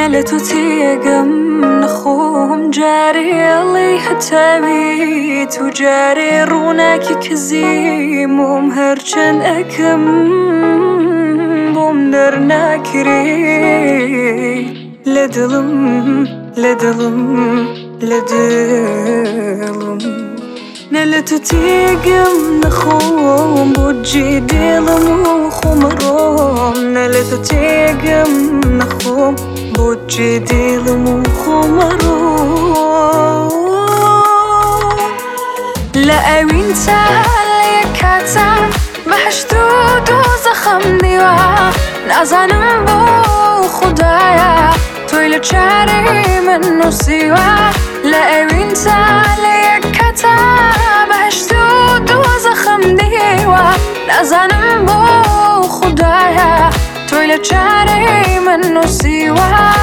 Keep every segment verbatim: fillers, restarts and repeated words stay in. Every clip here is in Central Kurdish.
نلتو تيقم نخوم جاري اللي هتابي تجاري روناكي كزيم ومهرجن أكم بومدر ناكري لدلم لدلم لدلم نلتو تيقم نخوم بوجي ديلم وخمروم نلتو تيقم نخوم بوجي ديلم وخمروم لا أوين تالي كاتا محشدود وزخم ديوا نازانم بو خدايا تويل جاري منو سوا لا أوين تالي كاتا محشدود وزخم ديوا نازانم بو خدايا تويل جاري منو سوا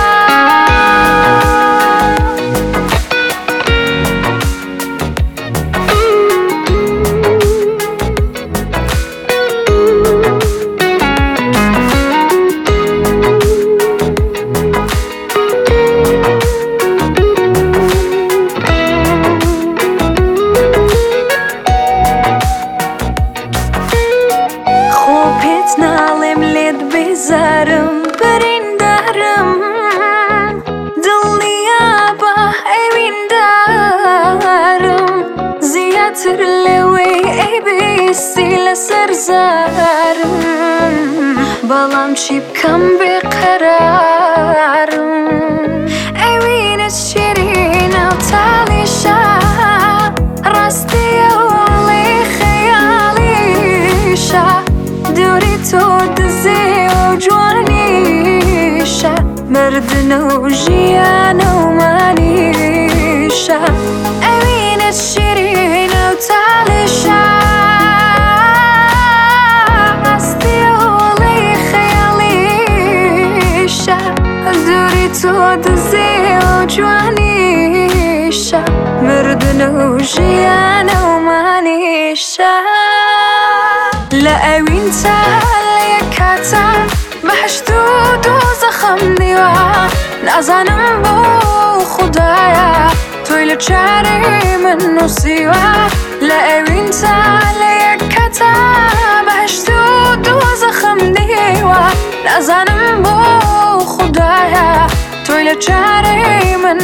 زارم برين دارم دلني يابا أوين دارم زياتر لوي أي بيسي لسر زارم بلام شي بكم بقرارم أوين الشيرين وتالي شا راستي أولي خيالي شا دوري تود جوانيشا مردنا وجيانا ومانيشا أمين الشيرين وتالشا عستي ولي خياليشا دوري تودزي وجوانيشا مردنا وجيانا ومانيشا لا أوين تالي كاتا محشدود وزخم ديوا نازانم بو خدايا تويل جاري منو سوا لا أوين تالي كاتا محشدود وزخم ديوا نازانم بو خدايا تويل جاري منو